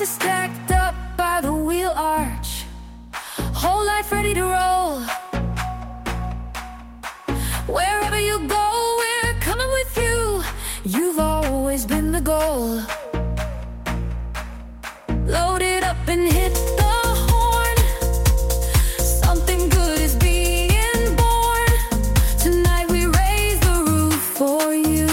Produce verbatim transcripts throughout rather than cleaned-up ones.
boxes stacked up by the wheel arch, whole life ready to roll. Wherever you go, we're coming with you. You've always been the goal. Load it up and hit the horn. Something good is being born. Tonight we raise the roof for you.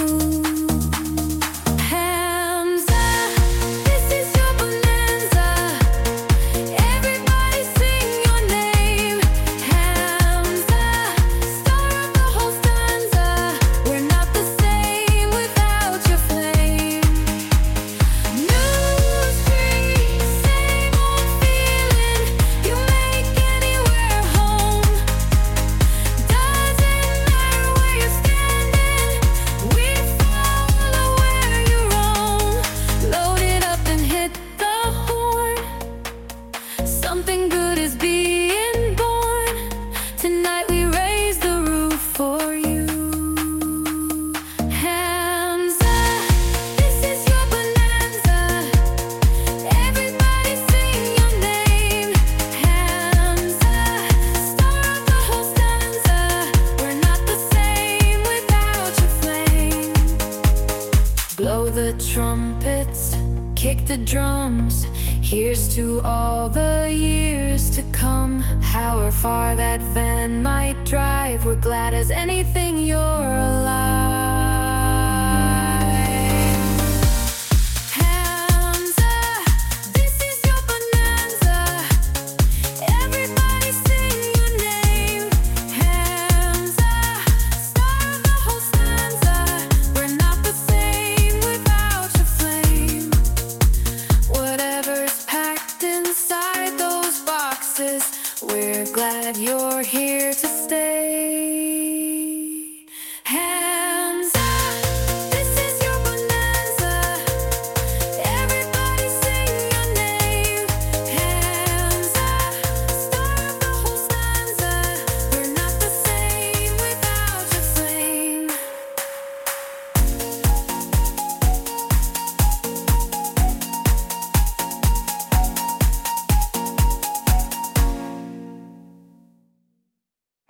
Hamza, this is your bonanza. Everybody sing your name. Hamza, star of the whole stanza. We're not the same without your flame. New street, same old feeling. You make anywhere home. Doesn't matter where you're standing, we follow where you roam. Load it up and hit the horn. Something good is being born. Tonight we raise the roof for you. Hamza, this is your bonanza. Everybody sing your name. Hamza, star of the whole stanza. We're not the same without your flame. Blow the trumpets, kick the drums. Here's to all the years to come. However far that van might drive, we're glad as anything you're alive. Hamza, this is your bonanza. Everybody sing your name. Hamza, star of the whole stanza. We're not the same without your flame. Whatever's packed inside those boxes, we're glad you're here